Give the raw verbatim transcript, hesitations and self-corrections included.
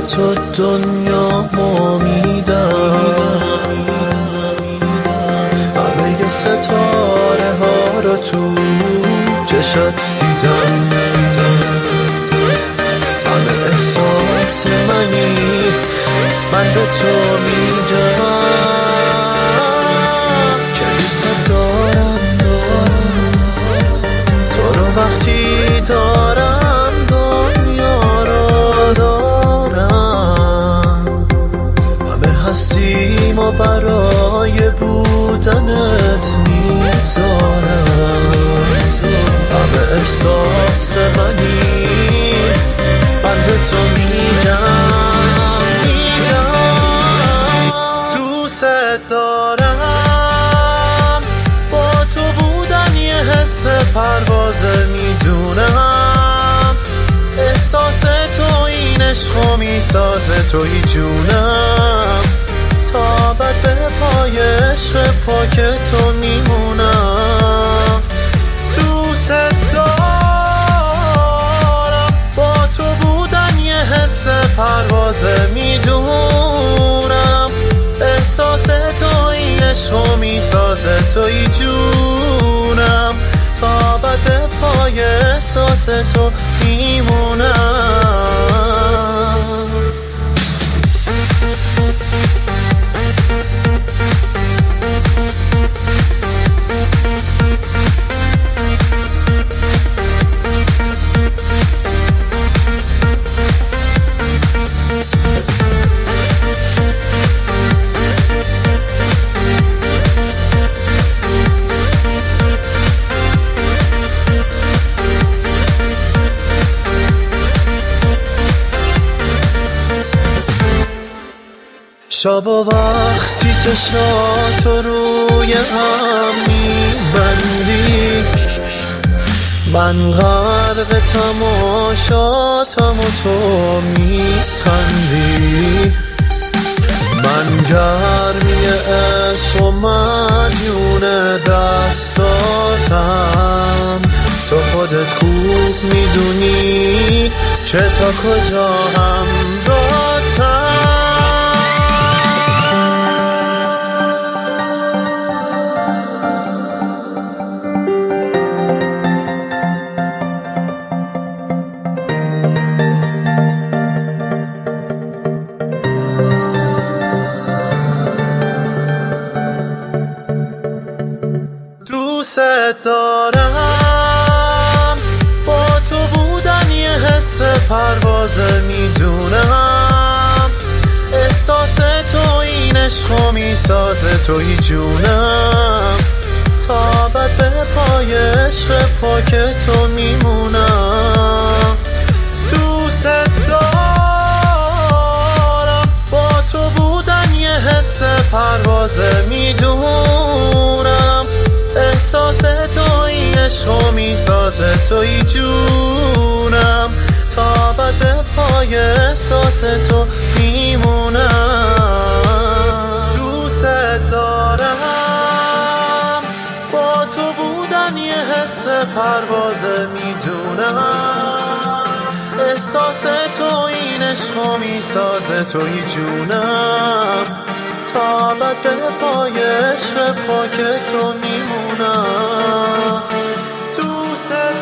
تو دنیا ما میدم، همه ستاره ها رو تو چشات دیدم، همه احساس منی من به تو میگم که دوست دارم دارم تو رو وقتی دارم دنیا رو دارم، همه هستیم و برای بودنت میذارم، همه احساس منی من به تو میگم دوست دارم، با تو بودن یه حس پروازه میدونم، احساس تو این عشقو میسازه توی جونم، تا بعد به پای عشق پاک تو میمونم دوست دارم، با تو بودن یه حس پروازه میدونم، احساس تو این عشقو میسازه توی جونم، تا بعد به پای احساس تو میمونم. شب و وقتی چشاتو روی هم میبندی، من غرق تماشاتم و تو میخندی، من گرمی عشق و مدیون دستاتم، تو خودت خوب میدونی که تا کجا همراهتم. دوست دارم، با تو بودن یه حس پروازه میدونم، احساس تو این عشقو میسازه توی جونم، تا بعد به پای عشق پاک تو میمونم دوست دارم، با تو بودن یه حس پروازه میدونم، احساس تو این عشقو میسازه توی جونم، تا بعد به پای احساس تو میمونم دوست دارم، با تو بودن یه حس پروازه میدونم، احساس تو این عشقو میسازه توی جونم، تا بعد به پای عشق پاک تو میمونم دوست